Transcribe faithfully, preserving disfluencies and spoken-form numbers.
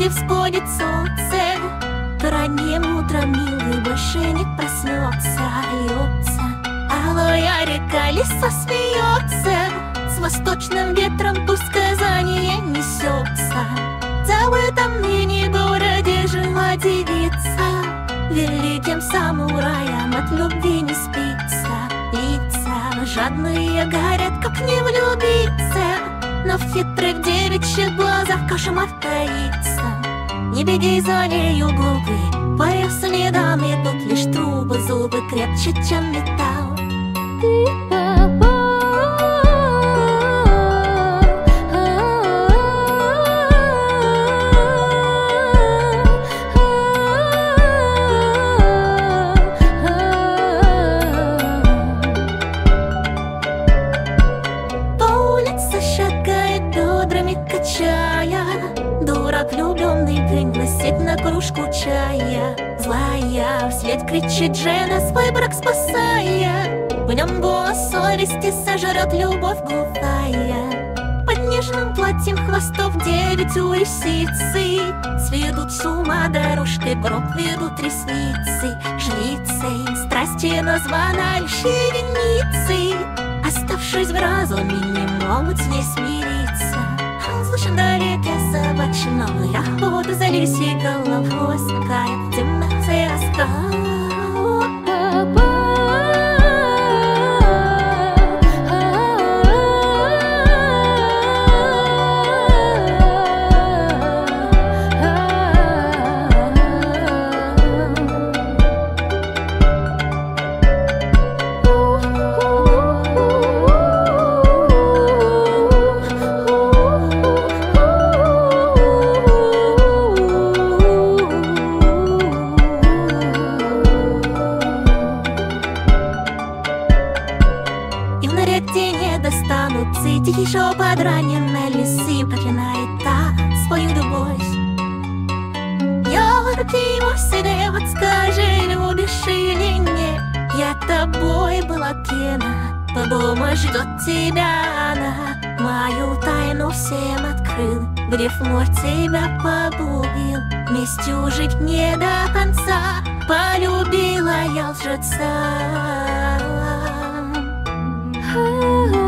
где всходит солнце. Ранним утром милый больше не проснется. Льется алая река, лиса смеется. С восточным ветром пусть сказание несется. В забытом ныне городе жила девица. Великим самураям от любви не спится. Лица жадные горят, как не влюбиться. Но в хитрых девичьих глазах кошмар таится. Не беги за нею, глупый, по ее следам идут лишь трубы. Зубы крепче, чем металл. Качая, дурак влюбленный пригласит на кружку чая. Злая вслед кричит жена, свой брак спасая. В нем голос совести сожрет любовь глухая. Под нежным платьем хвостов девять у лисицы сведут с ума дорожкой, прок ведут ресницы. Жрицей страсти названа лишь единицей. Оставшись в разуме, не могут с ней смириться. Слышен вдалеке собачной охоты за лисьей головой сверкает темнота скал. Где не достанут цити, еще подраненной лисы проклинает та свою любовь. Я его себе, вот скажи, любишь или нет. Я тобой была пьяна, подумай, ждет тебя она. Мою тайну всем открыл, в рифму тебя погубил. Вместе жить не до конца, полюбила я лжеца. Oh